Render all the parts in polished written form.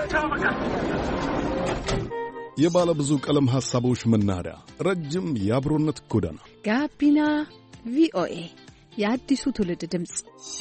የባለ ብዙ ቀለም ሐሳቦች መናኸሪያ ረጅም የአብሮነት ጎዳና ጋቢና ቪኦኤ የአዲሱ ትውልድ ድምጽ።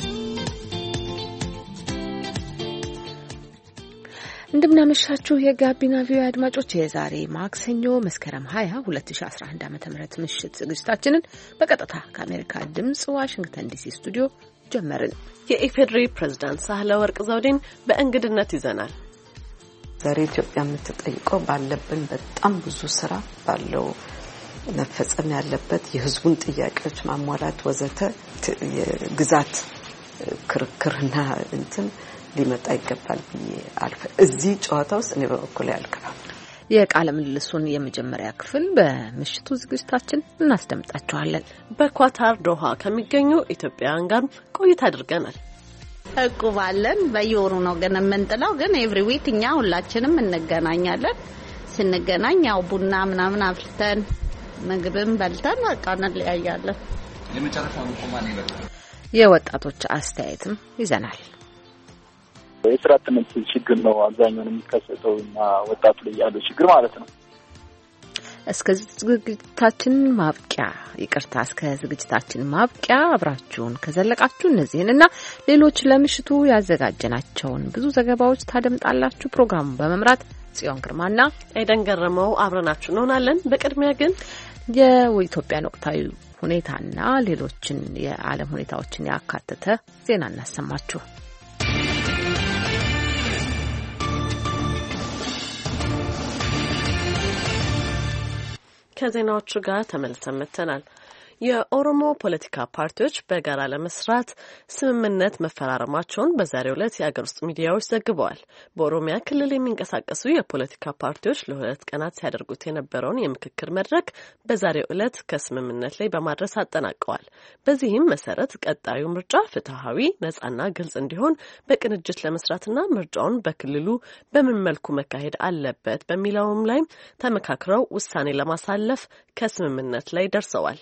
እንደምናመሻችሁ የጋቢና ቪኦኤ አድማጮች፣ የዛሬ ማክሰኞ መስከረም 20 2011 ዓ.ም ምሽት ዝግጅታችንን በቀጥታ ከአሜሪካ ድምጽ ዋሽንግተን ዲሲ ስቱዲዮ ጀመርን። የኢፌዴሪ ፕሬዝዳንት ሳህለወርቅ ዘውዴን በእንግድነት ይዘናል። ዛሬ ኢትዮጵያ የምትጠይቀው ባለብን በጣም ብዙ ስራ ባለው መፈጸም ያለበት የህዝቡን ጥያቄዎች ማሟላት ወዘተ የግዛት ክርክርና እንትን ሊመጣ ይገባል ብዬ እዚህ ጨዋታ ውስጥ እኔ በበኩሌ አልገባም። የቃለ ምልልሱን የመጀመሪያ ክፍል በምሽቱ ዝግጅታችን እናስደምጣችኋለን። በኳታር ዶሃ ከሚገኙ ኢትዮጵያውያን ጋር ቆይታ አድርገናል። እቁባለን በየወሩ ነው ግን የምንጥለው፣ ግን ኤቭሪ ዊክ እኛ ሁላችንም እንገናኛለን። ስንገናኝ ያው ቡና ምናምን አፍልተን ምግብም በልተን በቃ እንለያያለን። የመጨረሻው ቆማኔ በቃ የወጣቶች አስተያየትም ይዘናል። የስራ አጥነት ችግር ነው አብዛኛውን የሚከሰተውና ወጣቱ ላይ ያለው ችግር ማለት ነው። እስከ ዝግጅታችን ማብቂያ አብራችሁን ከዘለቃችሁ እነዚህንና ሌሎች ለምሽቱ ያዘጋጀናቸውን ብዙ ዘገባዎች ታደምጣላችሁ። ፕሮግራሙን በመምራት ጽዮን ግርማና ኤደን ገረመው አብረናችሁ እንሆናለን። በቅድሚያ ግን የኢትዮጵያን ወቅታዊ ሁኔታና ሌሎችን የዓለም ሁኔታዎችን ያካተተ ዜና እናሰማችሁ። ከዜናዎቹ ጋር ተመልሰን መጥተናል። የኦሮሞ ፖለቲካ ፓርቲዎች በጋራ ለመስራት ስምምነት መፈራረማቸውን በዛሬው ዕለት የአገር ውስጥ ሚዲያዎች ዘግበዋል። በኦሮሚያ ክልል የሚንቀሳቀሱ የፖለቲካ ፓርቲዎች ለ2 ቀናት ሲያደርጉት የነበረውን የምክክር መድረክ በዛሬው ዕለት ከስምምነት ላይ በማድረስ አጠናቀዋል። በዚህም መሰረት ቀጣዩ ምርጫ ፍትሐዊ፣ ነጻና ግልጽ እንዲሆን በቅንጅት ለመስራትና ምርጫውን በክልሉ በምን መልኩ መካሄድ አለበት በሚለውም ላይ ተመካክረው ውሳኔ ለማሳለፍ ከስምምነት ላይ ደርሰዋል።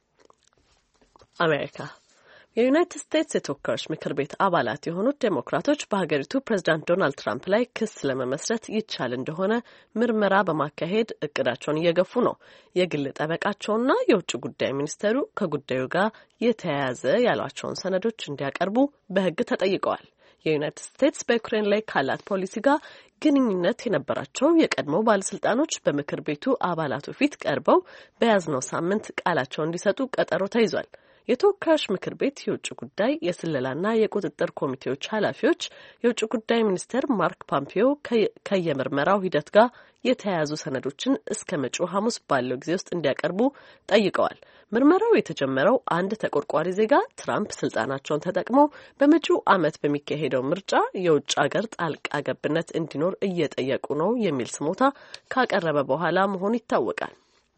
አሜሪካ የዩናይትድ ስቴትስ የተወካዮች ምክር ቤት አባላት የሆኑት ዴሞክራቶች በሀገሪቱ ፕሬዝዳንት ዶናልድ ትራምፕ ላይ ክስ ለመመስረት ይቻል እንደሆነ ምርመራ በማካሄድ እቅዳቸውን እየገፉ ነው። የግል ጠበቃቸውና የውጭ ጉዳይ ሚኒስቴሩ ከጉዳዩ ጋር የተያያዘ ያሏቸውን ሰነዶች እንዲያቀርቡ በሕግ ተጠይቀዋል። የዩናይትድ ስቴትስ በዩክሬን ላይ ካላት ፖሊሲ ጋር ግንኙነት የነበራቸው የቀድሞ ባለስልጣኖች በምክር ቤቱ አባላቱ ፊት ቀርበው በያዝነው ሳምንት ቃላቸውን እንዲሰጡ ቀጠሮ ተይዟል። የተወካዮች ምክር ቤት የውጭ ጉዳይ የስለላና የቁጥጥር ኮሚቴዎች ኃላፊዎች የውጭ ጉዳይ ሚኒስትር ማርክ ፖምፒዮ ከየምርመራው ሂደት ጋር የተያያዙ ሰነዶችን እስከ መጪው ሐሙስ ባለው ጊዜ ውስጥ እንዲያቀርቡ ጠይቀዋል። ምርመራው የተጀመረው አንድ ተቆርቋሪ ዜጋ ትራምፕ ስልጣናቸውን ተጠቅመው በመጪው ዓመት በሚካሄደው ምርጫ የውጭ ሀገር ጣልቃ ገብነት እንዲኖር እየጠየቁ ነው የሚል ስሞታ ካቀረበ በኋላ መሆኑ ይታወቃል።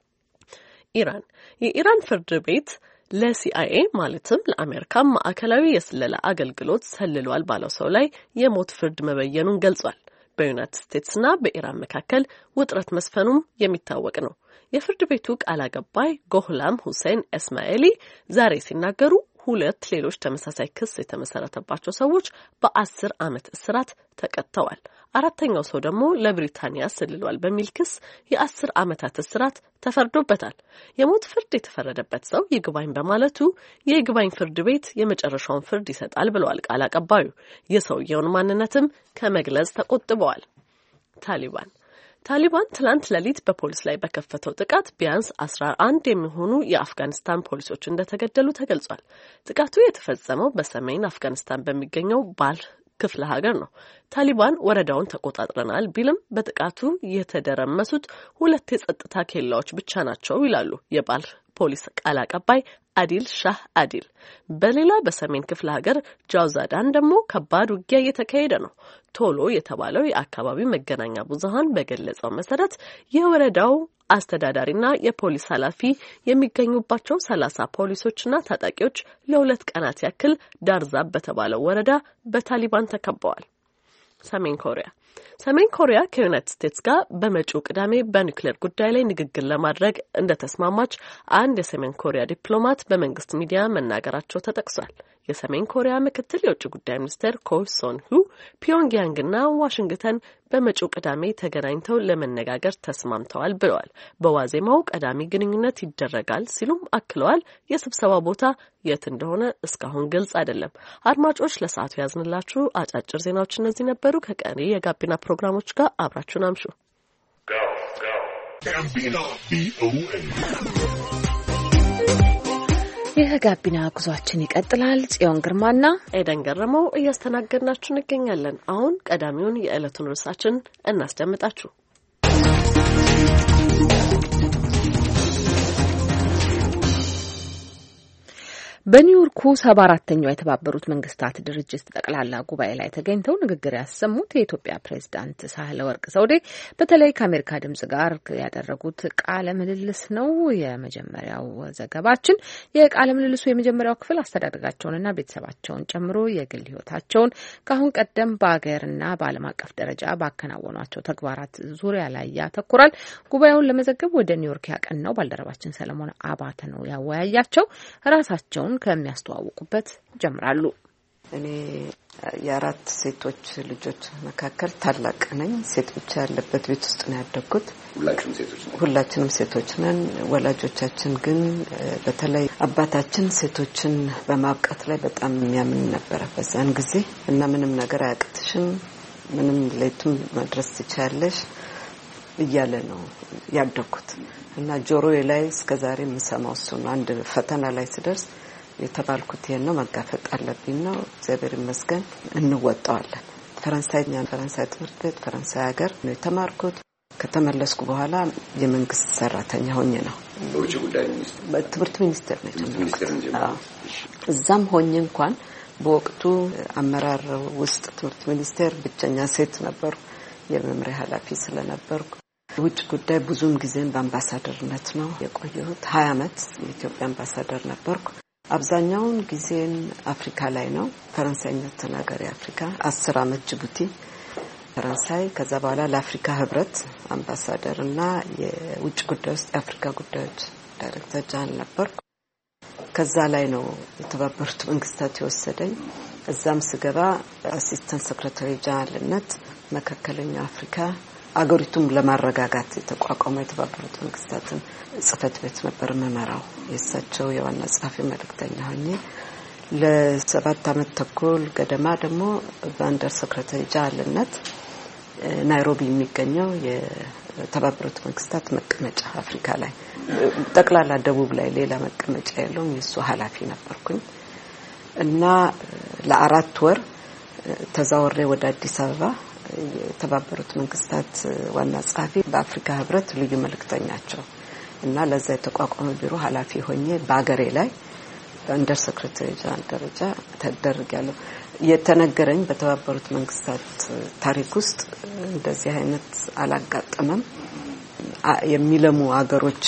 የኢራን ፍርድ ቤት ለሲአይኤ ማለትም ለአሜሪካ ማዕከላዊ የስለላ አገልግሎት ሰልሏል ባለው ሰው ላይ የሞት ፍርድ መበየኑን ገልጿል። በዩናይትድ ስቴትስና በኢራን መካከል ውጥረት መስፈኑም የሚታወቅ ነው። የፍርድ ቤቱ ቃል አቀባይ ጎህላም ሁሴን እስማኤሊ ዛሬ ሲናገሩ 2 ሌሎች ተመሳሳይ ክስ የተመሰረተባቸው ሰዎች በ10 ዓመት እስራት ተቀጥተዋል። 4ኛው ሰው ደግሞ ለብሪታንያ ሰልሏል በሚል ክስ የ10 ዓመታት እስራት ተፈርዶበታል። የሞት ፍርድ የተፈረደበት ሰው ይግባኝ በማለቱ የይግባኝ ፍርድ ቤት የመጨረሻውን ፍርድ ይሰጣል ብለዋል ቃል አቀባዩ። የሰውየውን ማንነትም ከመግለጽ ተቆጥበዋል። ታሊባን ትላንት ሌሊት በፖሊስ ላይ በከፈተው ጥቃት ቢያንስ 11 የሚሆኑ የአፍጋኒስታን ፖሊሶች እንደተገደሉ ተገልጿል። ጥቃቱ የተፈጸመው በሰሜን አፍጋኒስታን በሚገኘው ባልህ ክፍለ ሀገር ነው። ታሊባን ወረዳውን ተቆጣጥረናል ቢልም በጥቃቱ የተደረመሱት 2 የጸጥታ ኬላዎች ብቻ ናቸው ይላሉ የባልህ ፖሊስ ቃል አቀባይ አዲል ሻህ አዲል። በሌላ በሰሜን ክፍለ ሀገር ጃውዛዳን ደግሞ ከባድ ውጊያ እየተካሄደ ነው። ቶሎ የተባለው የአካባቢ መገናኛ ብዙሃን በገለጸው መሰረት የወረዳው አስተዳዳሪና የፖሊስ ኃላፊ የሚገኙባቸው 30 ፖሊሶችና ታጣቂዎች ለ2 ቀናት ያክል ዳርዛብ በተባለው ወረዳ በታሊባን ተከበዋል። ሰሜን ኮሪያ ከዩናይትድ ስቴትስ ጋር በመጪው ቅዳሜ በኒውክሌር ጉዳይ ላይ ንግግር ለማድረግ እንደተስማማች አንድ የሰሜን ኮሪያ ዲፕሎማት በመንግስት ሚዲያ መናገራቸው ተጠቅሷል። የሰሜን ኮሪያ ምክትል የውጭ ጉዳይ ሚኒስትር ኮ ሶን ሁ ፒዮንግያንግና ዋሽንግተን በመጪው ቅዳሜ ተገናኝተው ለመነጋገር ተስማምተዋል ብለዋል። በዋዜማው ቀዳሚ ግንኙነት ይደረጋል ሲሉም አክለዋል። የስብሰባው ቦታ የት እንደሆነ እስካሁን ግልጽ አይደለም። አድማጮች ለሰዓቱ ያዝንላችሁ አጫጭር ዜናዎች እነዚህ ነበሩ። ከቀሪ የጋቢና ፕሮግራሞች ጋር አብራችሁን አምሹ። የጋቢና ጉዟችን ይቀጥላል። ጽዮን ግርማና ኤደን ገረመው እያስተናገድናችሁ እንገኛለን። አሁን ቀዳሚውን የዕለቱን ርዕሳችን እናስደምጣችሁ። በኒውዮርኩ 74ኛው የተባበሩት መንግስታት ድርጅት ጠቅላላ ጉባኤ ላይ ተገኝተው ንግግር ያሰሙት የኢትዮጵያ ፕሬዝዳንት ሳህለወርቅ ዘውዴ በተለይ ከአሜሪካ ድምጽ ጋር ያደረጉት ቃለ ምልልስ ነው። የመጀመሪያው ዘገባችን የቃለ ምልልሱ የመጀመሪያው ክፍል አስተዳደጋቸውንና ቤተሰባቸውን ጨምሮ የግል ሕይወታቸውን ከአሁን ቀደም በአገርና በዓለም አቀፍ ደረጃ ባከናወኗቸው ተግባራት ዙሪያ ላይ ያተኩራል። ጉባኤውን ለመዘገብ ወደ ኒውዮርክ ያቀናው ባልደረባችን ሰለሞን አባተ ነው ያወያያቸው። ራሳቸውን ከሚያስተዋውቁበት ጀምራሉ። እኔ የአራት ሴቶች ልጆች መካከል ታላቅ ነኝ። ሴቶች ያለበት ቤት ውስጥ ነው ያደግኩት። ሁላችንም ሴቶች ነን። ወላጆቻችን ግን በተለይ አባታችን ሴቶችን በማብቃት ላይ በጣም የሚያምን ነበረ በዛን ጊዜ እና ምንም ነገር አያቅትሽም፣ ምንም ሌቱም መድረስ ትችያለሽ እያለ ነው ያደግኩት እና ጆሮዬ ላይ እስከዛሬ የምሰማው እሱ ነው። አንድ ፈተና ላይ ስደርስ የተባልኩት ይሄን ነው፣ መጋፈጥ አለብኝ ነው። እግዚአብሔር ይመስገን እንወጣዋለን። ፈረንሳይ ትምህርት ቤት ፈረንሳይ ሀገር ነው የተማርኩት። ከተመለስኩ በኋላ የመንግስት ሰራተኛ ሆኜ ነው በውጭ ጉዳይ ሚኒስቴር በትምህርት ሚኒስቴር ነው። እዛም ሆኜ እንኳን በወቅቱ አመራር ውስጥ ትምህርት ሚኒስቴር ብቸኛ ሴት ነበርኩ። የመምሪያ ኃላፊ ስለነበርኩ ውጭ ጉዳይ ብዙም ጊዜን በአምባሳደርነት ነው የቆየሁት። 20 አመት የኢትዮጵያ አምባሳደር ነበርኩ። አብዛኛውን ጊዜን አፍሪካ ላይ ነው። ፈረንሳይኛ ተናጋሪ አፍሪካ 10 አመት ጅቡቲ ፈረንሳይ፣ ከዛ በኋላ ለአፍሪካ ህብረት አምባሳደር እና የውጭ ጉዳይ ውስጥ የአፍሪካ ጉዳዮች ዳይሬክተር ጀነራል ነበርኩ። ከዛ ላይ ነው የተባበሩት መንግስታት የወሰደኝ። እዛም ስገባ አሲስታንት ሴክሬታሪ ጀነራልነት መካከለኛው አፍሪካ አገሪቱም ለማረጋጋት የተቋቋመ የተባበሩት መንግስታትን ጽህፈት ቤት ነበር መመራው። የእሳቸው የዋና ጸሐፊ መልእክተኛ ሆኜ ለ7 አመት ተኩል ገደማ ደግሞ በአንደር ሴክሬታሪ ጀነራልነት ናይሮቢ የሚገኘው የተባበሩት መንግስታት መቀመጫ አፍሪካ ላይ ጠቅላላ ደቡብ ላይ ሌላ መቀመጫ የለውም። የሱ ኃላፊ ነበርኩኝ እና ለ4 ወር ተዛወሬ ወደ አዲስ አበባ የተባበሩት መንግስታት ዋና ጸሐፊ በአፍሪካ ህብረት ልዩ መልእክተኛቸው እና ለዛ የተቋቋመ ቢሮ ኃላፊ ሆኜ በአገሬ ላይ በአንደር ሴክሬታሪ ጀነራል ደረጃ ተደርጋለሁ። የተነገረኝ በተባበሩት መንግስታት ታሪክ ውስጥ እንደዚህ አይነት አላጋጠመም። የሚለሙ አገሮች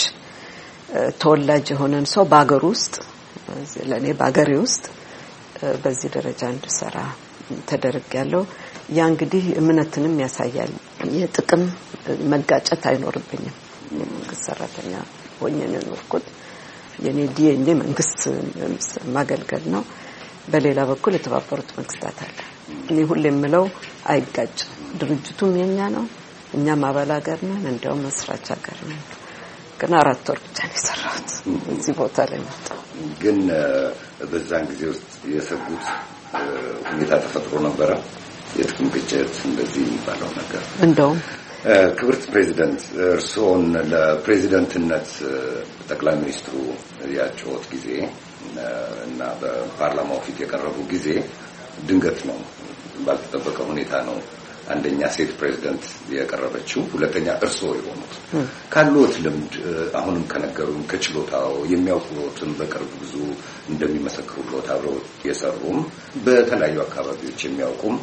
ተወላጅ የሆነን ሰው በአገሩ ውስጥ ለኔ በአገሬ ውስጥ በዚህ ደረጃ እንድሰራ ተደርጋለሁ። ያ እንግዲህ እምነትንም ያሳያል። የጥቅም መጋጨት አይኖርብኝም። የመንግስት ሰራተኛ ሆኜ ነው የኖርኩት። የኔ ዲኤንኤ መንግስት ማገልገል ነው። በሌላ በኩል የተባበሩት መንግስታት አለ። እኔ ሁሌ የምለው አይጋጭም። ድርጅቱም የኛ ነው፣ እኛም አባል ሀገር ነን፣ እንደውም መስራች ሀገር ነን። ግን 4 ወር ብቻ ነው የሰራሁት እዚህ ቦታ ላይ መጣሁ። ግን በዛን ጊዜ ውስጥ የሰጉት ሁኔታ ተፈጥሮ ነበረ። የጥቅም ግጭት እንደዚህ የሚባለው ነገር እንደውም ክብርት ፕሬዚደንት እርስዎን ለፕሬዚደንትነት ጠቅላይ ሚኒስትሩ ያጨዎት ጊዜ እና በፓርላማው ፊት የቀረቡ ጊዜ ድንገት ነው፣ ባልተጠበቀ ሁኔታ ነው። አንደኛ ሴት ፕሬዚደንት የቀረበችው፣ ሁለተኛ እርስዎ የሆኑት ካሉት ልምድ አሁንም ከነገሩን ከችሎታው የሚያውቁትን በቅርብ ብዙ እንደሚመሰክሩት አብረው የሰሩም በተለያዩ አካባቢዎች የሚያውቁም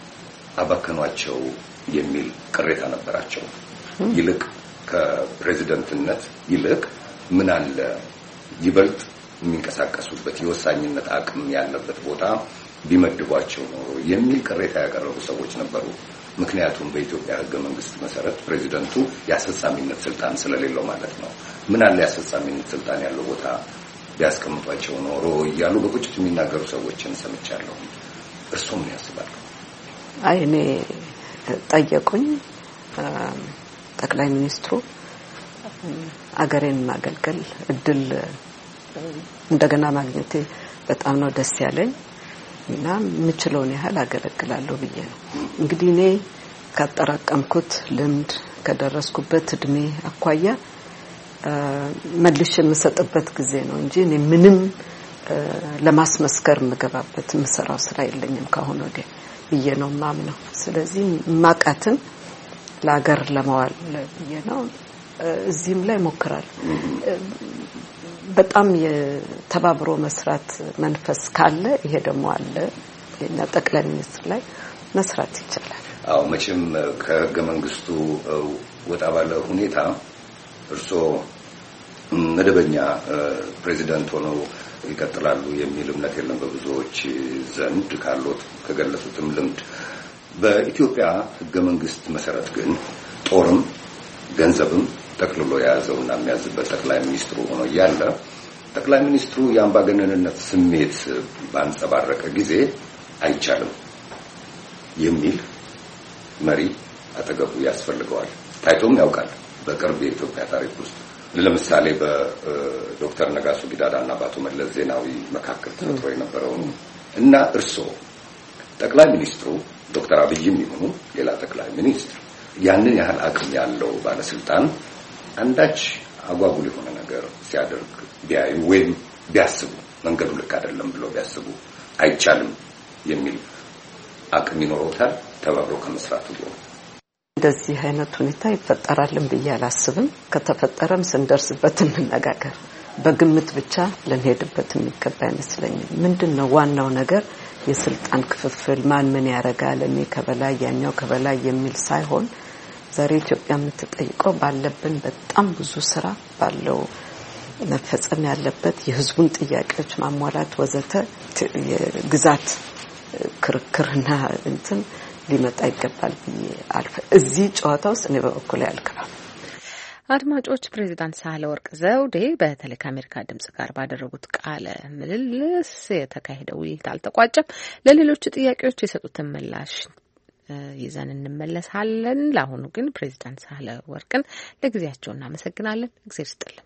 አባከኗቸው የሚል ቅሬታ ነበራቸው። ይልቅ ከፕሬዚደንትነት ይልቅ ምን አለ ይበልጥ የሚንቀሳቀሱበት የወሳኝነት አቅም ያለበት ቦታ ቢመድቧቸው ነው የሚል ቅሬታ ያቀረቡ ሰዎች ነበሩ። ምክንያቱም በኢትዮጵያ ሕገ መንግስት መሰረት ፕሬዚደንቱ የአስፈጻሚነት ስልጣን ስለሌለው ማለት ነው። ምን አለ የአስፈጻሚነት ስልጣን ያለው ቦታ ቢያስቀምጧቸው ኖሮ እያሉ በቁጭት የሚናገሩ ሰዎችን ሰምቻለሁ። እርስዎ ምን ያስባሉ? አይ እኔ ጠየቁኝ ጠቅላይ ሚኒስትሩ አገሬን ማገልገል እድል እንደገና ማግኘቴ በጣም ነው ደስ ያለኝ እና ምችለውን ያህል አገለግላለሁ ብዬ ነው። እንግዲህ እኔ ካጠራቀምኩት ልምድ ከደረስኩበት እድሜ አኳያ መልሼ የምሰጥበት ጊዜ ነው እንጂ እኔ ምንም ለማስመስከር ምገባበት ምሰራው ስራ የለኝም ካሁን ወዲያ ብዬ ነው ማምነው። ስለዚህ ማቃትን ለሀገር ለማዋል ብዬ ነው እዚህም ላይ ሞክራል። በጣም የተባብሮ መስራት መንፈስ ካለ ይሄ ደግሞ አለ እና ጠቅላይ ሚኒስትር ላይ መስራት ይቻላል። አዎ መቼም ከህገ መንግስቱ ወጣ ባለ ሁኔታ እርስዎ መደበኛ ፕሬዚዳንት ሆነው ይቀጥላሉ የሚል እምነት የለም በብዙዎች ዘንድ ካሉት ከገለጹትም ልምድ። በኢትዮጵያ ህገ መንግስት መሰረት ግን ጦርም ገንዘብም ጠቅልሎ የያዘውና የሚያዝበት ጠቅላይ ሚኒስትሩ ሆኖ ያለ ጠቅላይ ሚኒስትሩ የአምባገነንነት ስሜት ባንጸባረቀ ጊዜ አይቻልም የሚል መሪ አጠገቡ ያስፈልገዋል። ታይቶም ያውቃል በቅርብ የኢትዮጵያ ታሪክ ውስጥ። ለምሳሌ በዶክተር ነጋሶ ጊዳዳና በአቶ መለስ ዜናዊ መካከል ተፈጥሮ የነበረው እና እርስዎ ጠቅላይ ሚኒስትሩ ዶክተር አብይም ይሁኑ ሌላ ጠቅላይ ሚኒስትር ያንን ያህል አቅም ያለው ባለስልጣን አንዳች አጓጉል የሆነ ነገር ሲያደርግ ቢያዩ ወይም ቢያስቡ መንገዱ ልክ አይደለም ብለው ቢያስቡ አይቻልም የሚል አቅም ይኖረውታል ተባብሮ ከመስራቱ ነው። እንደዚህ አይነት ሁኔታ ይፈጠራልን ብዬ አላስብም። ከተፈጠረም ስንደርስበት እንነጋገር። በግምት ብቻ ልንሄድበት የሚገባ አይመስለኝም። ምንድነው ዋናው ነገር የስልጣን ክፍፍል ማን ምን ያረጋል እኔ ከበላይ ያኛው ከበላይ የሚል ሳይሆን ዛሬ ኢትዮጵያ የምትጠይቀው ባለብን በጣም ብዙ ስራ ባለው መፈጸም ያለበት የህዝቡን ጥያቄዎች ማሟላት ወዘተ የግዛት ክርክርና እንትን ሊመጣ ይገባል ብዬ እዚህ ጨዋታ ውስጥ እኔ በበኩሌ አልገባም። አድማጮች ፕሬዚዳንት ሳህለወርቅ ዘውዴ በተለይ ከአሜሪካ ድምጽ ጋር ባደረጉት ቃለ ምልልስ የተካሄደው ውይይት አልተቋጨም። ለሌሎች ጥያቄዎች የሰጡትን ምላሽ ይዘን እንመለሳለን። ለአሁኑ ግን ፕሬዚዳንት ሳህለወርቅን ለጊዜያቸው እናመሰግናለን። እግዚአብሔር ይስጥልን።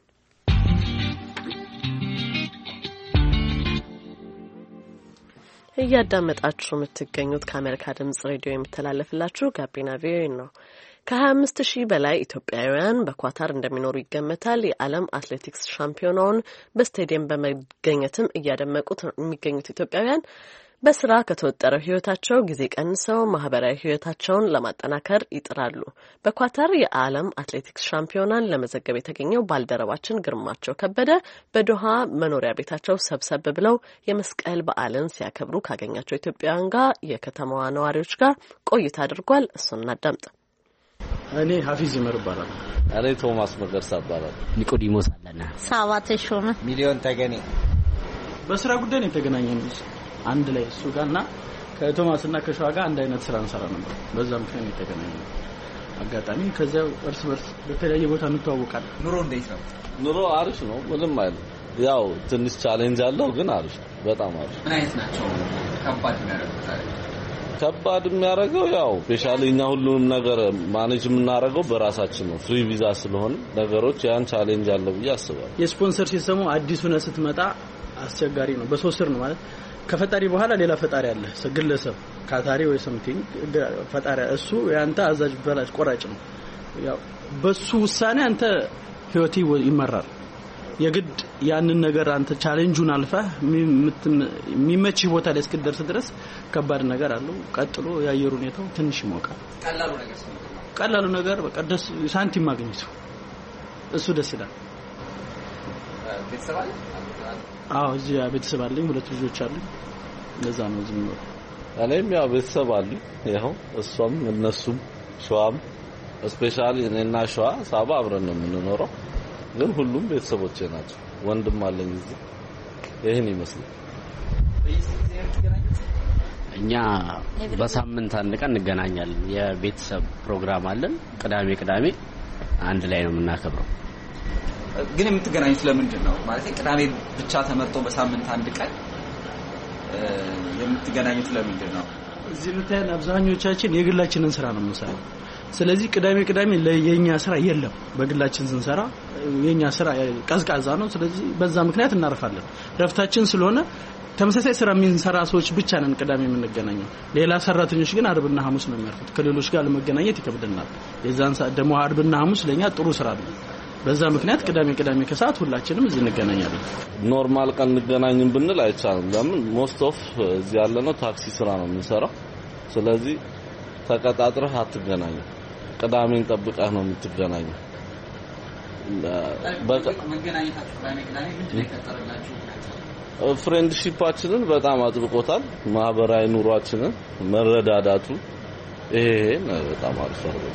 እያዳመጣችሁ የምትገኙት ከአሜሪካ ድምጽ ሬዲዮ የሚተላለፍላችሁ ጋቢና ቪኦኤ ነው። ከ25,000 በላይ ኢትዮጵያውያን በኳታር እንደሚኖሩ ይገመታል። የዓለም አትሌቲክስ ሻምፒዮናውን በስቴዲየም በመገኘትም እያደመቁት የሚገኙት ኢትዮጵያውያን በስራ ከተወጠረው ህይወታቸው ጊዜ ቀንሰው ማህበራዊ ህይወታቸውን ለማጠናከር ይጥራሉ። በኳታር የዓለም አትሌቲክስ ሻምፒዮናን ለመዘገብ የተገኘው ባልደረባችን ግርማቸው ከበደ በዶሃ መኖሪያ ቤታቸው ሰብሰብ ብለው የመስቀል በዓልን ሲያከብሩ ካገኛቸው ኢትዮጵያውያን ጋር የከተማዋ ነዋሪዎች ጋር ቆይታ አድርጓል። እሱን እናዳምጥ። እኔ ሀፊዝ ይመር ይባላል። እኔ ቶማስ መገርሳ ይባላል። ኒቆዲሞስ አለና ሳባተ ሾመ ሚሊዮን ተገኔ በስራ ጉዳይ ነው የተገናኘነው አንድ ላይ እሱ ጋርና ከቶማስና ከሸዋ ጋር አንድ አይነት ስራ እንሰራ ነበር። በዛ ምክንያት የተገናኘነው አጋጣሚ ከዛው እርስ በርስ በተለያየ ቦታ እንተዋወቃለን። ኑሮ እንዴት ነው? ኑሮ አሪፍ ነው። ምንም አይደለም። ያው ትንሽ ቻሌንጅ አለው ግን አሪፍ ነው። በጣም አሪፍ። ምን አይነት ናቸው ከባድ የሚያደርጉት? ከባድ የሚያደርገው ያው ስፔሻሊኛ ሁሉንም ነገር ማኔጅ የምናደርገው በራሳችን ነው። ፍሪ ቪዛ ስለሆነ ነገሮች ያን ቻሌንጅ አለው ብዬ አስባለሁ። የስፖንሰር ሲስተሙ አዲሱ ነው ስትመጣ አስቸጋሪ ነው። በሶስት ነው ማለት ከፈጣሪ በኋላ ሌላ ፈጣሪ አለ። ግለሰብ ካታሪ ወይ ሰምቲንግ ፈጣሪ እሱ ያንተ አዛዥ በላጭ ቆራጭ ነው። ያው በሱ ውሳኔ አንተ ህይወት ይመራል። የግድ ያንን ነገር አንተ ቻሌንጁን አልፈህ የሚመች ቦታ ላይ እስክደርስ ድረስ ከባድ ነገር አለው። ቀጥሎ ያየሩ ሁኔታው ትንሽ ይሞቃል። ቀላሉ ነገር በቃ ደስ ሳንቲም ማግኘት እሱ ደስ ይላል። ቤተሰብ አለ? አዎ እዚህ ቤተሰብ አለኝ። 2 ልጆች አሉኝ። ለዛ ነው ዝም ብሎ እኔም ያው ቤተሰብ አለኝ። ያው እሷም እነሱም ሸዋም ስፔሻሊ እኔና ሸዋ ሳባ አብረን ነው የምንኖረው። ግን ሁሉም ቤተሰቦቼ ናቸው። ወንድም አለኝ እዚህ። ይሄን ይመስላል። እኛ በሳምንት አንድ ቀን እንገናኛለን። የቤተሰብ ፕሮግራም አለን። ቅዳሜ አንድ ላይ ነው የምናከብረው። ግን የምትገናኙት ለምንድን ነው ማለት ቅዳሜ ብቻ ተመርጦ በሳምንት አንድ ቀን የምትገናኙት ለምንድን ነው? እዚህ ብታየን አብዛኞቻችን የግላችንን ስራ ነው የምንሰራው። ስለዚህ ቅዳሜ የኛ ስራ የለም። በግላችን ስንሰራ የኛ ስራ ቀዝቃዛ ነው። ስለዚህ በዛ ምክንያት እናርፋለን። ረፍታችን ስለሆነ ተመሳሳይ ስራ የምንሰራ ሰዎች ብቻ ነን ቅዳሜ የምንገናኘው። ሌላ ሰራተኞች ግን አርብና ሐሙስ ነው የሚያርፉት። ከሌሎች ጋር ለመገናኘት ይከብደናል። የዛን ሰዓት ደግሞ አርብና ሐሙስ ለኛ ጥሩ ስራ ነው። በዛ ምክንያት ቅዳሜ ከሰዓት ሁላችንም እዚህ እንገናኛለን። ኖርማል ቀን እንገናኝም ብንል አይቻልም። ለምን ሞስት ኦፍ እዚህ ያለነው ታክሲ ስራ ነው የምንሰራው። ስለዚህ ተቀጣጥረህ አትገናኝም። ቅዳሜን ጠብቀህ ነው የምትገናኘው። መገናኘታችሁ ቅዳሜ ምንድን ይከተላላችሁ? ፍሬንድሺፓችንን በጣም አጥብቆታል። ማህበራዊ ኑሯችንን መረዳዳቱ ይሄ በጣም አሪፍ ነው።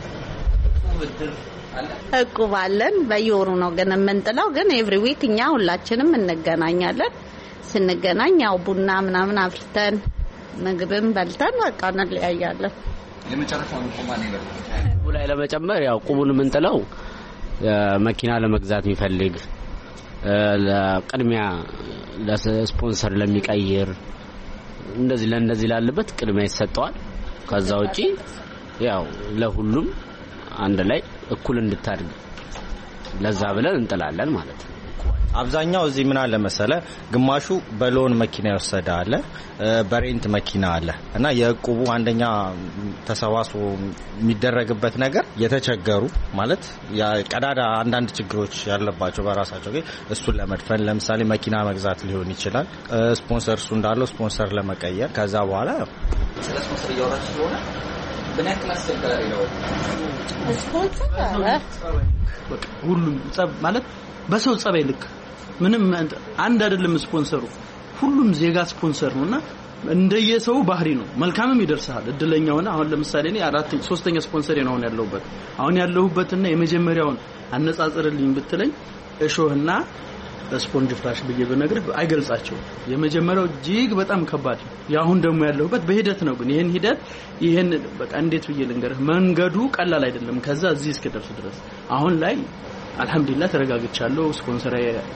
እቁብ አለን በየወሩ ነው ግን የምንጥለው። ግን ኤቭሪ ዊክ እኛ ሁላችንም እንገናኛለን። ስንገናኝ ያው ቡና ምናምን አፍርተን ምግብም በልተን በቃ እንለያያለን። የመጨረሻው ቁማኔ ላይ ለመጨመር ያው ቁሙን የምንጥለው መኪና ለመግዛት የሚፈልግ ለቅድሚያ ለስፖንሰር ለሚቀይር እንደዚህ ላለበት ቅድሚያ ይሰጠዋል። ከዛ ውጪ ያው ለሁሉም አንድ ላይ እኩል እንድታድግ ለዛ ብለን እንጥላለን ማለት ነው። አብዛኛው እዚህ ምን አለ መሰለ ግማሹ በሎን መኪና ይወሰደ አለ፣ በሬንት መኪና አለ እና የቁቡ አንደኛ ተሰባስቦ የሚደረግበት ነገር የተቸገሩ ማለት ቀዳዳ አንዳንድ ችግሮች ያለባቸው በራሳቸው ግን እሱን ለመድፈን ለምሳሌ መኪና መግዛት ሊሆን ይችላል። ስፖንሰር እሱ እንዳለው ስፖንሰር ለመቀየር ከዛ በኋላ ስለ ስፖንሰር እያወራች ስለሆነ በነክ ማስተካከል ነው ስፖንሰር ሁሉም ማለት በሰው ጸባይ ልክ ምንም አንድ አይደለም ስፖንሰሩ ሁሉም ዜጋ ስፖንሰር ነውና እንደየሰው ባህሪ ነው። መልካምም ይደርሳል እድለኛውና አሁን ለምሳሌ እኔ ሶስተኛ ስፖንሰር ነው አሁን ያለሁበትና የመጀመሪያውን አነጻጽርልኝ ብትለኝ እሾህና ስፖንጅ ፍራሽ ብዬ በነገር አይገልጻቸው። የመጀመሪያው እጅግ በጣም ከባድ ያሁን ደግሞ ያለሁበት በሂደት ነው። ግን ይሄን በቃ እንዴት ብዬ ልንገርህ መንገዱ ቀላል አይደለም። ከዛ እዚህ እስከደርስ ድረስ አሁን ላይ አልহামዱሊላህ ተረጋግቻለሁ። ስፖንሰር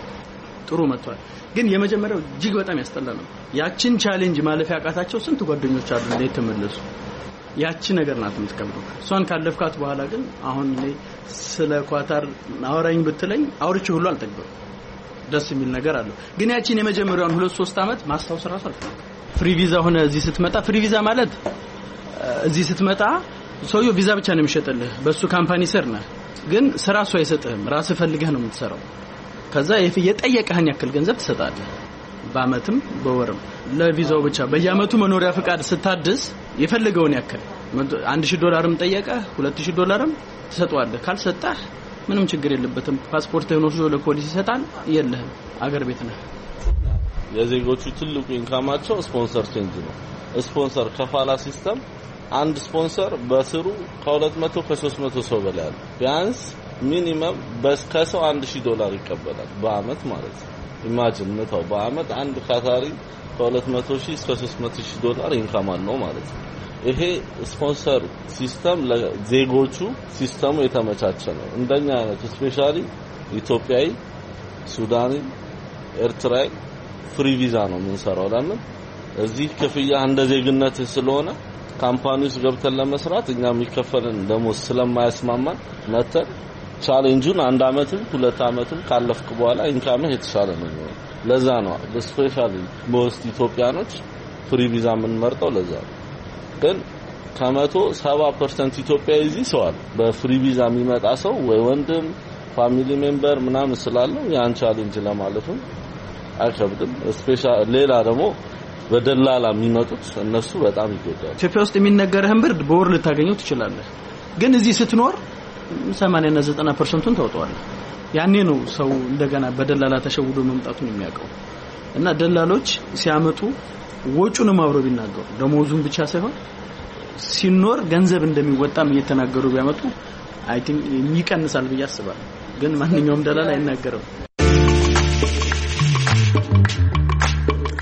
ጥሩ መጥቷል። ግን የመጀመሪያው እጅግ በጣም ያስጠላ ነው። ያችን ቻሌንጅ ማለፍ ያቃታቸው ስንት ጓደኞች አሉ እንደ ተመለሱ። ያቺ ነገር ናት የምትከብደው። እሷን ካለፍካት በኋላ ግን አሁን እኔ ስለ ኳታር አወራኝ ብትለኝ አውርቼ ሁሉ አልጠግበም። ደስ የሚል ነገር አለው። ግን ያቺን የመጀመሪያውን 2-3 አመት ማስታወስ ራሱ አልፈልግም። ፍሪ ቪዛ ሆነ እዚህ ስትመጣ ፍሪ ቪዛ ማለት እዚህ ስትመጣ ሰውየው ቪዛ ብቻ ነው የሚሸጥልህ። በሱ ካምፓኒ ስር ነህ። ግን ስራ እሱ አይሰጥህም። ራስህ ፈልገህ ነው የምትሰራው። ከዛ የጠየቀህን ያክል ገንዘብ ትሰጣለህ። በአመትም በወርም ለቪዛው ብቻ በየአመቱ መኖሪያ ፍቃድ ስታድስ የፈለገውን ያክል $1000 ጠየቀህ $2000 ትሰጣለህ። ካልሰጣህ ምንም ችግር የለበትም። ፓስፖርትህን ወስዶ ለፖሊስ ይሰጣል። የለህም አገር ቤት ነህ። የዜጎቹ ትልቁ ኢንካማቸው ስፖንሰር ቼንጅ ነው። ስፖንሰር ከፋላ ሲስተም አንድ ስፖንሰር በስሩ ከ200 ከ300 ሰው በላይ አለ። ቢያንስ ሚኒመም በስከሰው $1000 ይቀበላል በአመት ማለት ነው። ኢማጂን ነው በአመት አንድ ካታሪ ከ200,000 እስከ $300,000 ኢንካም አለው ማለት ነው። ይሄ ስፖንሰር ሲስተም ለዜጎቹ ሲስተሙ የተመቻቸ ነው። እንደኛ አይነት ስፔሻሊ ኢትዮጵያዊ፣ ሱዳኒ፣ ኤርትራዊ ፍሪ ቪዛ ነው የምንሰራው። ለምን እዚህ ክፍያ እንደ ዜግነት ስለሆነ ካምፓኒውስ ገብተን ለመስራት እኛ የሚከፈልን ደሞዝ ስለማያስማማን መተን ቻሌንጁን አንድ አመትም 2 አመትም ካለፍክ በኋላ ኢንካምህ የተሻለ ነው። ለዛ ነው ስፔሻሊ most ኢትዮጵያኖች ፍሪ ቪዛ የምንመርጠው ለዛ ነው። ግን ከ170% ኢትዮጵያዊ እዚህ ሰው አለ። በፍሪ ቪዛ የሚመጣ ሰው ወይ ወንድም ፋሚሊ ሜምበር ምናምን ስላለው ያን ቻሌንጅ ለማለፍም አይከብድም። ስፔሻሊ ሌላ ደግሞ በደላላ የሚመጡት እነሱ በጣም ይጎዳሉ። ኢትዮጵያ ውስጥ የሚነገርህን ብርድ በወር ልታገኘው ትችላለህ። ግን እዚህ ስትኖር 80 እና 90%ን ታውጣዋለህ። ያኔ ነው ሰው እንደገና በደላላ ተሸውዶ መምጣቱን የሚያውቀው። እና ደላሎች ሲያመጡ ወጪውንም አብረው ቢናገሩ ደሞዙን ብቻ ሳይሆን ሲኖር ገንዘብ እንደሚወጣም እየተናገሩ ቢያመጡ አይ ቲንክ ይቀንሳል ብዬ አስባለሁ። ግን ማንኛውም ደላላ አይናገርም።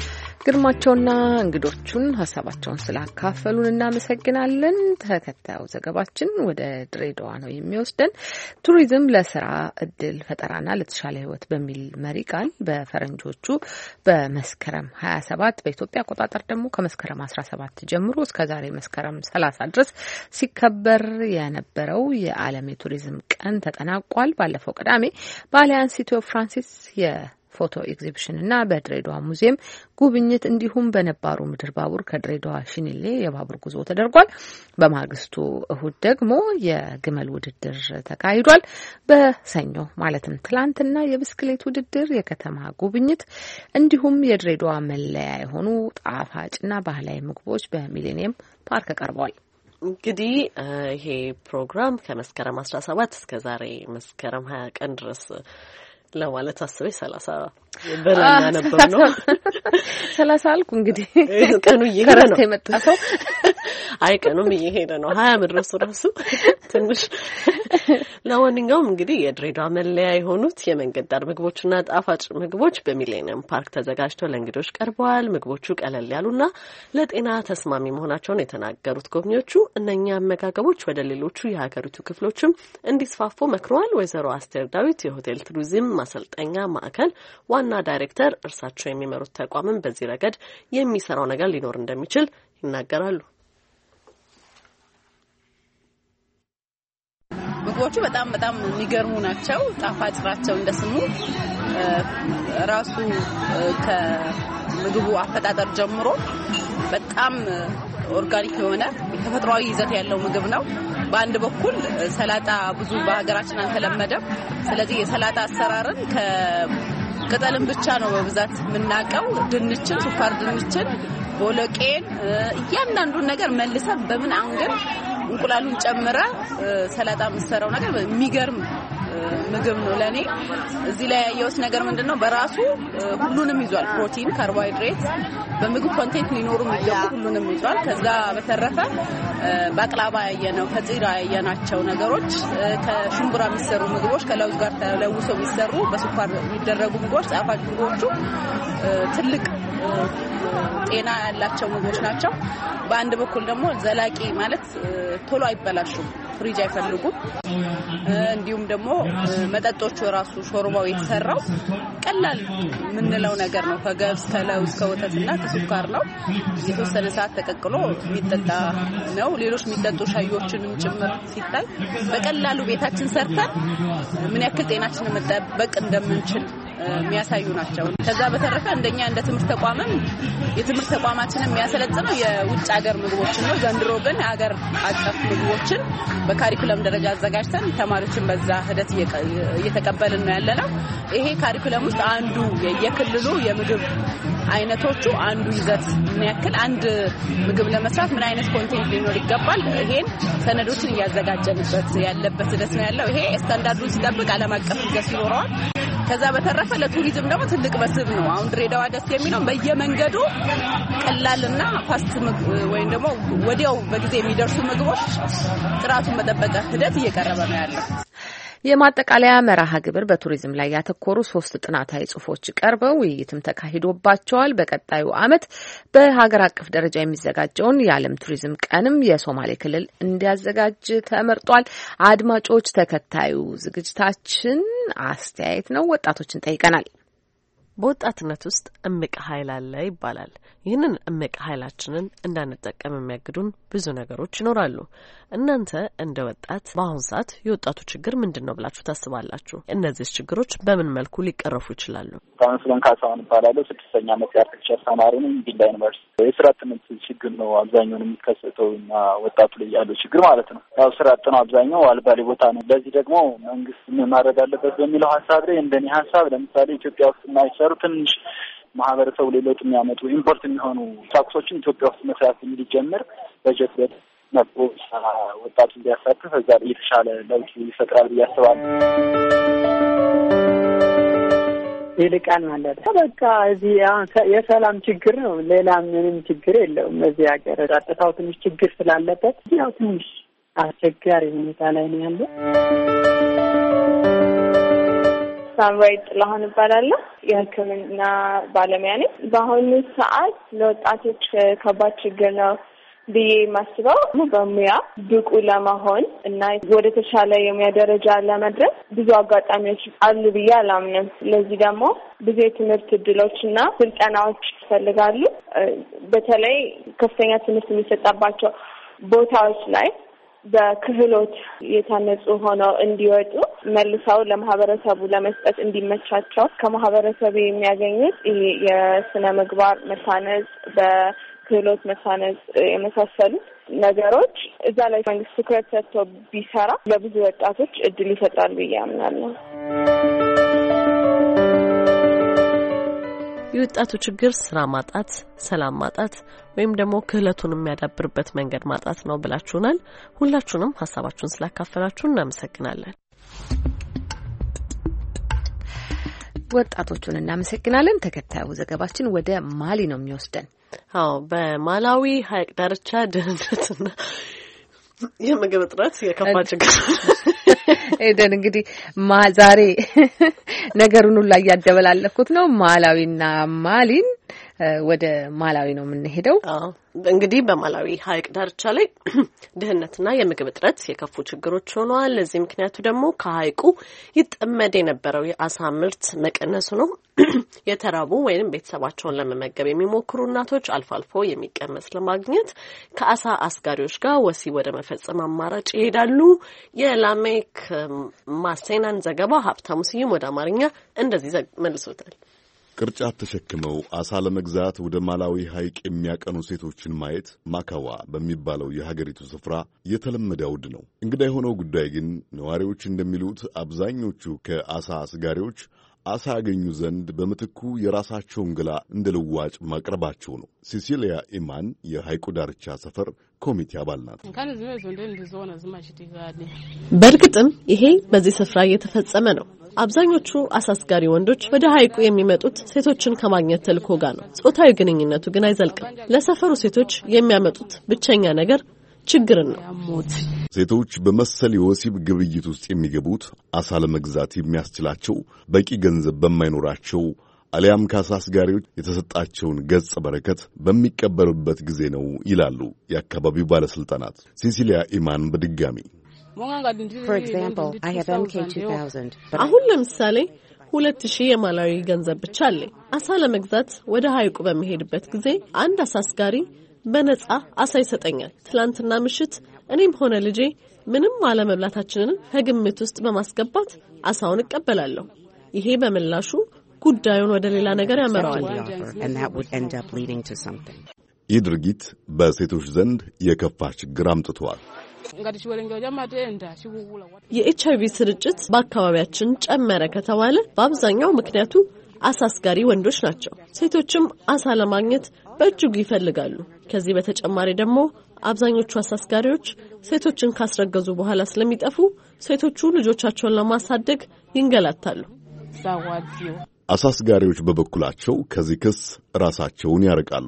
ግርማቸውና እንግዶቹን ሀሳባቸውን ስላካፈሉን እናመሰግናለን። ተከታዩ ዘገባችን ወደ ድሬዳዋ ነው የሚወስደን። ቱሪዝም ለስራ እድል ፈጠራና ለተሻለ ሕይወት በሚል መሪ ቃል በፈረንጆቹ በመስከረም 27 በኢትዮጵያ አቆጣጠር ደግሞ ከመስከረም 17 ጀምሮ እስከ ዛሬ መስከረም 30 ድረስ ሲከበር የነበረው የዓለም የቱሪዝም ቀን ተጠናቋል። ባለፈው ቅዳሜ በአሊያንስ ኢትዮ ፍራንሲስ ፎቶ ኤግዚቢሽን እና በድሬዳዋ ሙዚየም ጉብኝት እንዲሁም በነባሩ ምድር ባቡር ከድሬዳዋ ሽኒሌ የባቡር ጉዞ ተደርጓል። በማግስቱ እሁድ ደግሞ የግመል ውድድር ተካሂዷል። በሰኞ ማለትም ትላንትና የብስክሌት ውድድር፣ የከተማ ጉብኝት እንዲሁም የድሬዳዋ መለያ የሆኑ ጣፋጭና ባህላዊ ምግቦች በሚሌኒየም ፓርክ ቀርበዋል። እንግዲህ ይሄ ፕሮግራም ከመስከረም 17 እስከ ዛሬ መስከረም 20 ቀን ድረስ ለማለት አስበኝ 30 በላኛ ነበር ነው 30 አልኩ። እንግዲህ ቀኑ እየሄደ ነው የመጣው። አይ ቀኑም እየሄደ ነው 20 መድረሱ ራሱ ትንሽ። ለማንኛውም እንግዲህ የድሬዳዋ መለያ የሆኑት የመንገድ ዳር ምግቦችና ጣፋጭ ምግቦች በሚሌኒየም ፓርክ ተዘጋጅተው ለእንግዶች ቀርበዋል። ምግቦቹ ቀለል ያሉና ለጤና ተስማሚ መሆናቸውን የተናገሩት ጎብኚዎቹ እነኛ አመጋገቦች ወደ ሌሎቹ የሀገሪቱ ክፍሎችም እንዲስፋፉ መክረዋል። ወይዘሮ አስቴር ዳዊት የሆቴል ቱሪዝም ማሰልጠኛ ማዕከል ዋና ዳይሬክተር፣ እርሳቸው የሚመሩት ተቋምም በዚህ ረገድ የሚሰራው ነገር ሊኖር እንደሚችል ይናገራሉ። ምግቦቹ በጣም የሚገርሙ ናቸው። ጣፋጭ ናቸው። እንደስሙ ራሱ ከምግቡ አፈጣጠር ጀምሮ በጣም ኦርጋኒክ የሆነ ተፈጥሯዊ ይዘት ያለው ምግብ ነው። በአንድ በኩል ሰላጣ ብዙ በሀገራችን አልተለመደም። ስለዚህ የሰላጣ አሰራርን ከቅጠልን ብቻ ነው በብዛት የምናውቀው። ድንችን፣ ስኳር ድንችን፣ ቦለቄን እያንዳንዱን ነገር መልሰን በምን አንገር እንቁላሉን ጨምረ ሰላጣ የምትሰራው ነገር የሚገርም ምግብ ነው። ለኔ እዚህ ላይ ያየሁት ነገር ምንድነው በራሱ ሁሉንም ይዟል። ፕሮቲን፣ ካርቦሃይድሬት በምግብ ኮንቴንት ሊኖሩ የሚገቡ ሁሉንም ይዟል። ከዛ በተረፈ ባቅላባ ያየነው፣ ከጽራ ያየናቸው ነገሮች፣ ከሽምብራ የሚሰሩ ምግቦች፣ ከለውዝ ጋር ተለውሰው የሚሰሩ በስኳር የሚደረጉ ምግቦች፣ ጣፋጭ ምግቦቹ ትልቅ ጤና ያላቸው ምግቦች ናቸው። በአንድ በኩል ደግሞ ዘላቂ ማለት ቶሎ አይበላሹም፣ ፍሪጅ አይፈልጉም። እንዲሁም ደግሞ መጠጦቹ ራሱ ሾርባው የተሰራው ቀላል የምንለው ነገር ነው። ከገብስ፣ ከለውዝ፣ ከወተትና ከስኳር ነው። የተወሰነ ሰዓት ተቀቅሎ የሚጠጣ ነው። ሌሎች የሚጠጡ ሻዮችንም ጭምር ሲታይ በቀላሉ ቤታችን ሰርተን ምን ያክል ጤናችንን መጠበቅ እንደምንችል የሚያሳዩ ናቸው። ከዛ በተረፈ እንደኛ እንደ ትምህርት ተቋምም የትምህርት ተቋማችንን የሚያሰለጥነው የውጭ ሀገር ምግቦችን ነው። ዘንድሮ ግን ሀገር አቀፍ ምግቦችን በካሪኩለም ደረጃ አዘጋጅተን ተማሪዎችን በዛ ሂደት እየተቀበልን ነው ያለነው። ይሄ ካሪኩለም ውስጥ አንዱ የክልሉ የምግብ አይነቶቹ አንዱ ይዘት ምን ያክል አንድ ምግብ ለመስራት ምን አይነት ኮንቴንት ሊኖር ይገባል፣ ይሄን ሰነዶችን እያዘጋጀንበት ያለበት ሂደት ነው ያለው። ይሄ ስታንዳርዱን ሲጠብቅ ዓለም አቀፍ ይዘት ይኖረዋል። ከዛ በተረፈ ለቱሪዝም ደግሞ ትልቅ መስህብ ነው። አሁን ድሬዳዋ ደስ የሚለው በየመንገዱ ቀላልና ፋስት ወይም ደግሞ ወዲያው በጊዜ የሚደርሱ ምግቦች ጥራቱን በጠበቀ ሂደት እየቀረበ ነው ያለው። የማጠቃለያ መርሃ ግብር በቱሪዝም ላይ ያተኮሩ 3 ጥናታዊ ጽሑፎች ቀርበው ውይይትም ተካሂዶባቸዋል። በቀጣዩ ዓመት በሀገር አቀፍ ደረጃ የሚዘጋጀውን የዓለም ቱሪዝም ቀንም የሶማሌ ክልል እንዲያዘጋጅ ተመርጧል። አድማጮች፣ ተከታዩ ዝግጅታችን አስተያየት ነው። ወጣቶችን ጠይቀናል። በወጣትነት ውስጥ እምቅ ኃይል አለ ይባላል። ይህንን እምቅ ኃይላችንን እንዳንጠቀም የሚያግዱን ብዙ ነገሮች ይኖራሉ። እናንተ እንደ ወጣት በአሁን ሰዓት የወጣቱ ችግር ምንድን ነው ብላችሁ ታስባላችሁ? እነዚህ ችግሮች በምን መልኩ ሊቀረፉ ይችላሉ? ካውንስለን ካሳሁን እባላለሁ። 6ኛ ዓመት የአርክቴክቸር ተማሪ ነኝ። ዲላ ዩኒቨርሲቲ የስራ አጥነት ችግር ነው አብዛኛውን የሚከሰተው እና ወጣቱ ላይ ያለው ችግር ማለት ነው። ያው ስራ አጥ ነው አብዛኛው አልባሌ ቦታ ነው። ለዚህ ደግሞ መንግስት ምን ማድረግ አለበት በሚለው ሀሳብ ላይ እንደኔ ሀሳብ ለምሳሌ ኢትዮጵያ ውስጥ የማይሰሩ ትንሽ ማህበረሰቡ ላይ ለውጥ የሚያመጡ ኢምፖርት የሚሆኑ ቁሳቁሶችን ኢትዮጵያ ውስጥ መስራት እንዲጀምር በጀት መጥቶ ወጣቱ እንዲያሳትፍ እዛ ላይ የተሻለ ለውጥ ይፈጥራል ብዬ አስባለሁ። ይልቃል ማለት በቃ እዚህ የሰላም ችግር ነው፣ ሌላ ምንም ችግር የለውም። እዚህ ሀገር ጸጥታው ትንሽ ችግር ስላለበት ያው ትንሽ አስቸጋሪ ሁኔታ ላይ ነው ያለው። ሳምራዊት ጥላሁን እባላለሁ። የሕክምና ባለሙያ ነኝ። በአሁኑ ሰዓት ለወጣቶች ከባድ ችግር ነው ብዬ ማስበው በሙያ ብቁ ለመሆን እና ወደ ተሻለ የሙያ ደረጃ ለመድረስ ብዙ አጋጣሚዎች አሉ ብዬ አላምንም። ስለዚህ ደግሞ ብዙ የትምህርት እድሎችና ስልጠናዎች ይፈልጋሉ። በተለይ ከፍተኛ ትምህርት የሚሰጣባቸው ቦታዎች ላይ በክህሎት የታነጹ ሆነው እንዲወጡ መልሰው ለማህበረሰቡ ለመስጠት እንዲመቻቸው ከማህበረሰቡ የሚያገኙት ይሄ የስነ ምግባር መታነጽ፣ በክህሎት መታነጽ የመሳሰሉት ነገሮች እዛ ላይ መንግስት ትኩረት ሰጥቶ ቢሰራ ለብዙ ወጣቶች እድል ይፈጥራል ብዬ አምናለሁ። የወጣቱ ችግር ስራ ማጣት፣ ሰላም ማጣት ወይም ደግሞ ክህለቱን የሚያዳብርበት መንገድ ማጣት ነው ብላችሁናል። ሁላችሁንም ሀሳባችሁን ስላካፈላችሁ እናመሰግናለን። ወጣቶቹን እናመሰግናለን። ተከታዩ ዘገባችን ወደ ማሊ ነው የሚወስደን። አዎ፣ በማላዊ ሐይቅ ዳርቻ ድህነትና የምግብ እጥረት የከፋ ችግር ኤደን እንግዲህ ዛሬ ነገሩን ሁሉ እያደበላለኩት ነው። ማላዊና ማሊን ወደ ማላዊ ነው የምንሄደው። እንግዲህ በማላዊ ሐይቅ ዳርቻ ላይ ድህነትና የምግብ እጥረት የከፉ ችግሮች ሆነዋል። ለዚህ ምክንያቱ ደግሞ ከሐይቁ ይጠመድ የነበረው የአሳ ምርት መቀነሱ ነው። የተራቡ ወይንም ቤተሰባቸውን ለመመገብ የሚሞክሩ እናቶች አልፎ አልፎ የሚቀመስ ለማግኘት ከአሳ አስጋሪዎች ጋር ወሲብ ወደ መፈጸም አማራጭ ይሄዳሉ። የላሜክ ማሴናን ዘገባ ሀብታሙ ስዩም ወደ አማርኛ እንደዚህ መልሶታል። ቅርጫት ተሸክመው አሳ ለመግዛት ወደ ማላዊ ሐይቅ የሚያቀኑ ሴቶችን ማየት ማካዋ በሚባለው የሀገሪቱ ስፍራ የተለመደ አውድ ነው። እንግዳ የሆነው ጉዳይ ግን ነዋሪዎች እንደሚሉት አብዛኞቹ ከአሳ አስጋሪዎች አሳ ያገኙ ዘንድ በምትኩ የራሳቸውን ገላ እንደ ልዋጭ ማቅረባቸው ነው። ሲሲሊያ ኢማን የሐይቁ ዳርቻ ሰፈር ኮሚቴ አባል ናት። በእርግጥም ይሄ በዚህ ስፍራ እየተፈጸመ ነው። አብዛኞቹ አሳስጋሪ ወንዶች ወደ ሐይቁ የሚመጡት ሴቶችን ከማግኘት ተልዕኮ ጋር ነው። ጾታዊ ግንኙነቱ ግን አይዘልቅም። ለሰፈሩ ሴቶች የሚያመጡት ብቸኛ ነገር ችግርን ነው። ሴቶች በመሰል የወሲብ ግብይት ውስጥ የሚገቡት አሳ ለመግዛት የሚያስችላቸው በቂ ገንዘብ በማይኖራቸው አሊያም ከአሳ አስጋሪዎች የተሰጣቸውን ገጸ በረከት በሚቀበሉበት ጊዜ ነው ይላሉ የአካባቢው ባለስልጣናት። ሲሲሊያ ኢማን በድጋሚ አሁን ለምሳሌ 2000 የማላዊ ገንዘብ ብቻ አለኝ። አሳ ለመግዛት ወደ ሐይቁ በሚሄድበት ጊዜ አንድ አሳ አስጋሪ በነጻ አሳ ይሰጠኛል። ትላንትና ምሽት እኔም ሆነ ልጄ ምንም አለመብላታችንን ከግምት ውስጥ በማስገባት አሳውን እቀበላለሁ። ይሄ በምላሹ ጉዳዩን ወደ ሌላ ነገር ያመራዋል። ይህ ድርጊት በሴቶች ዘንድ የከፋ ችግር አምጥቷል። የኤችአይቪ ስርጭት በአካባቢያችን ጨመረ ከተባለ በአብዛኛው ምክንያቱ አሳ አስጋሪ ወንዶች ናቸው። ሴቶችም አሳ ለማግኘት በእጅጉ ይፈልጋሉ። ከዚህ በተጨማሪ ደግሞ አብዛኞቹ አሳ አስጋሪዎች ሴቶችን ካስረገዙ በኋላ ስለሚጠፉ ሴቶቹ ልጆቻቸውን ለማሳደግ ይንገላታሉ። አሳ አስጋሪዎች በበኩላቸው ከዚህ ክስ ራሳቸውን ያርቃሉ።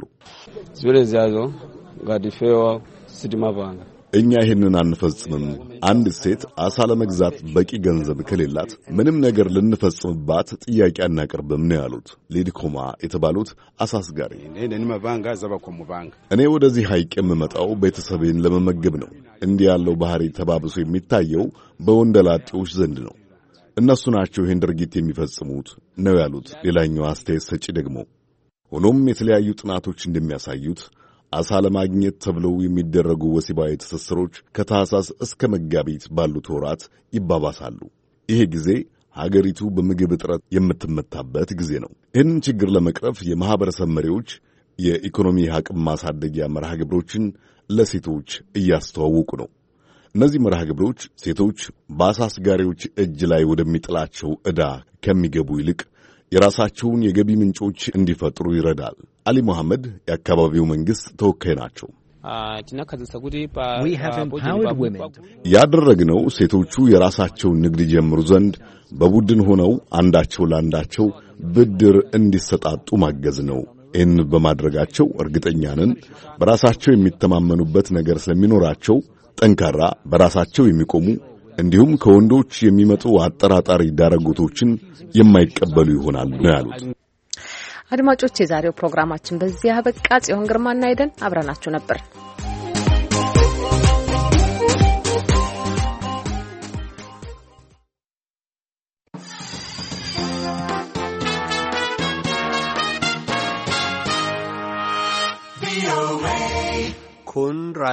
እኛ ይህንን አንፈጽምም። አንድ ሴት አሳ ለመግዛት በቂ ገንዘብ ከሌላት ምንም ነገር ልንፈጽምባት ጥያቄ አናቀርብም ነው ያሉት ሊድኮማ የተባሉት አሳ አስጋሪ። እኔ ወደዚህ ሐይቅ የምመጣው ቤተሰቤን ለመመገብ ነው። እንዲህ ያለው ባህሪ ተባብሶ የሚታየው በወንደላጤዎች ዘንድ ነው። እነሱ ናቸው ይህን ድርጊት የሚፈጽሙት ነው ያሉት ሌላኛው አስተያየት ሰጪ ደግሞ። ሆኖም የተለያዩ ጥናቶች እንደሚያሳዩት አሳ ለማግኘት ተብለው የሚደረጉ ወሲባዊ ትስስሮች ከታህሳስ እስከ መጋቢት ባሉት ወራት ይባባሳሉ። ይሄ ጊዜ ሀገሪቱ በምግብ እጥረት የምትመታበት ጊዜ ነው። ይህንን ችግር ለመቅረፍ የማህበረሰብ መሪዎች የኢኮኖሚ አቅም ማሳደጊያ መርሃ ግብሮችን ለሴቶች እያስተዋወቁ ነው። እነዚህ መርሃ ግብሮች ሴቶች በአሳ አስጋሪዎች እጅ ላይ ወደሚጥላቸው ዕዳ ከሚገቡ ይልቅ የራሳቸውን የገቢ ምንጮች እንዲፈጥሩ ይረዳል። አሊ መሐመድ የአካባቢው መንግስት ተወካይ ናቸው። ያደረግነው ሴቶቹ የራሳቸውን ንግድ ጀምሩ ዘንድ በቡድን ሆነው አንዳቸው ለአንዳቸው ብድር እንዲሰጣጡ ማገዝ ነው። ይህን በማድረጋቸው እርግጠኛ ነን በራሳቸው የሚተማመኑበት ነገር ስለሚኖራቸው ጠንካራ፣ በራሳቸው የሚቆሙ እንዲሁም ከወንዶች የሚመጡ አጠራጣሪ ዳረጎቶችን የማይቀበሉ ይሆናሉ ነው ያሉት። አድማጮች፣ የዛሬው ፕሮግራማችን በዚህ አበቃ። ጽዮን ግርማና አይደን አብረናችሁ ነበር። kun